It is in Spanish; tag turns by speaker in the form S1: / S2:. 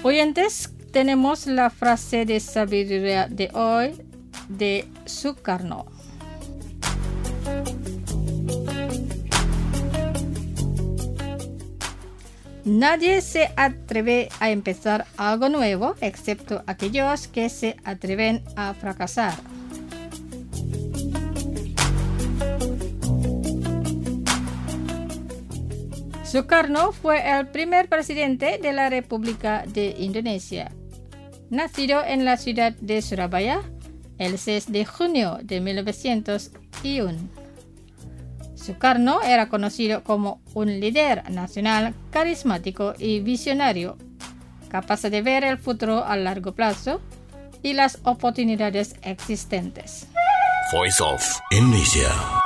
S1: Oyentes, tenemos la frase de sabiduría de hoy de Sukarno. Nadie se atreve a empezar algo nuevo excepto aquellos que se atreven a fracasar. Sukarno fue el primer presidente de la República de Indonesia. Nacido en la ciudad de Surabaya el 6 de junio de 1901. Sukarno era conocido como un líder nacional carismático y visionario, capaz de ver el futuro a largo plazo y las oportunidades existentes.
S2: Voice of Indonesia.